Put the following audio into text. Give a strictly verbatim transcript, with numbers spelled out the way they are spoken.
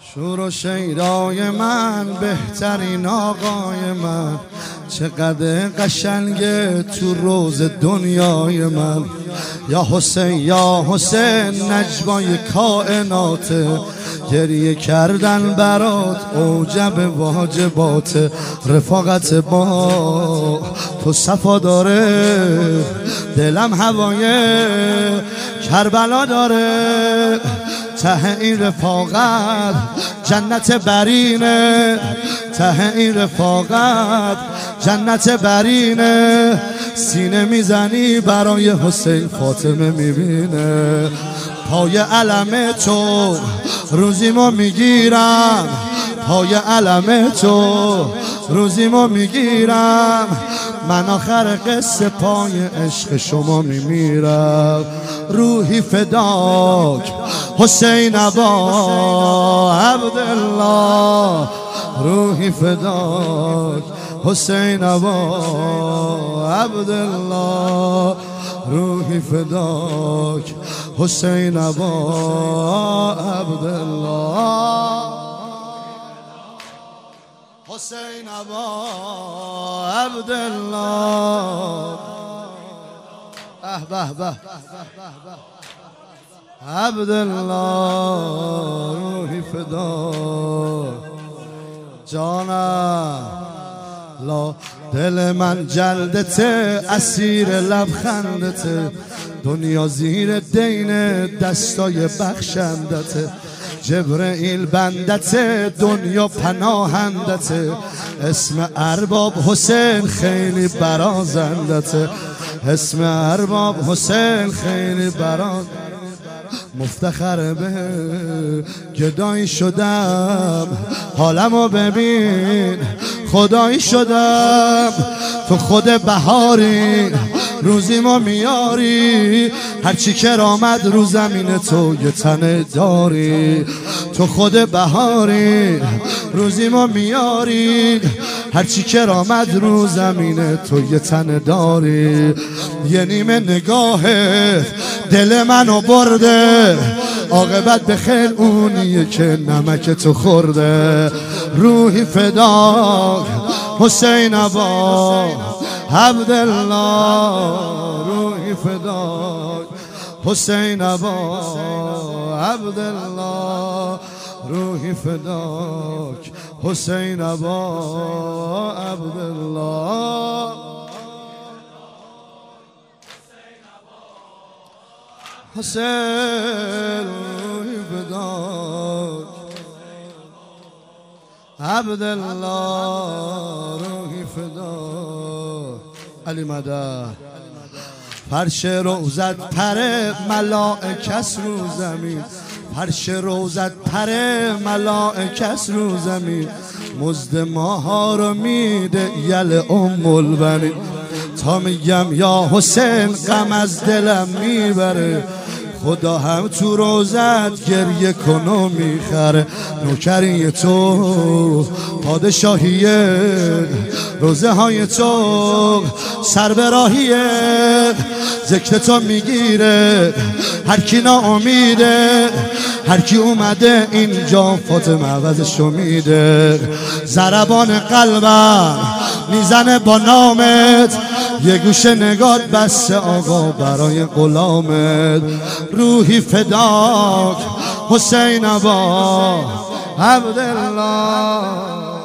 شور و شیدای من، بهترین آقای من، چقدر قشنگه تو روز دنیای من. یا حسین یا حسین نجوای کائنات، گریه کردن برات اوجب واجبات. رفاقت با تو صفا داره، دلم هوای کربلا داره. ته این رفاقت جنت برینه، ته این رفاقت جنت برینه. سینه میزنی برای حسین، فاطمه میبینه. پای علم تو روزیمو میگیرم، پای علم تو روزیمو میگیرم. من آخر قصه پای عشق شما میمیرم. روحی فداک حسین ابا عبدالله، روحی فداک حسین ابا عبدالله، روحی فداک حسین ابا عبدالله، حسین ابا عبدالله. اه به به عبدالله، روحی فداک جانم. لا دل من جلدته، اسیر لبخندته، دنیا زیر دین دستای بخشندته. جبرئیل بندته، دنیا پناهندته. اسم ارباب حسین خیلی برازندته، اسم ارباب حسین خیلی براز. مفتخر به گدایی شدم، حالمو ببین خدایی شدم. تو خود بهاری روزیمو میاری، هرچی کرامت رو زمین تو یه تنه داری. تو خود بهاری روزیمو میاری، هرچی کرامت رو زمین تو یه تنه داری. یه نیمه نگاهت دل منو برده، عاقبت به خیر اونیه که نمک تو خورده. روحی فداک حسین ابا عبدالله، روحی فداک حسین ابا عبدالله، روحی فداک حسین ابا عبدالله. حسین روحی فداک عبدالله، روحی فداک علی مدد. فرش روزت پره ملائکس رو زمین، فرش روزت پره ملائکس رو زمین. مزد ماها رو میده یل ام البنین. تا میگم یا حسین غم از دلم میبره، خدا هم تو روزت گریه کنو میخره. نوکری تو پادشاهیه، روزه های تو سر به راهیه. ذکر تو میگیره هر کی ناامیده، هر کی اومده اینجا فاطمه عوضشو میده. ضربان قلبم میزنه با نامت، یه گوشه نگات بسته آقا برای غلامت. روحی فداک حسین ابا عبدالله.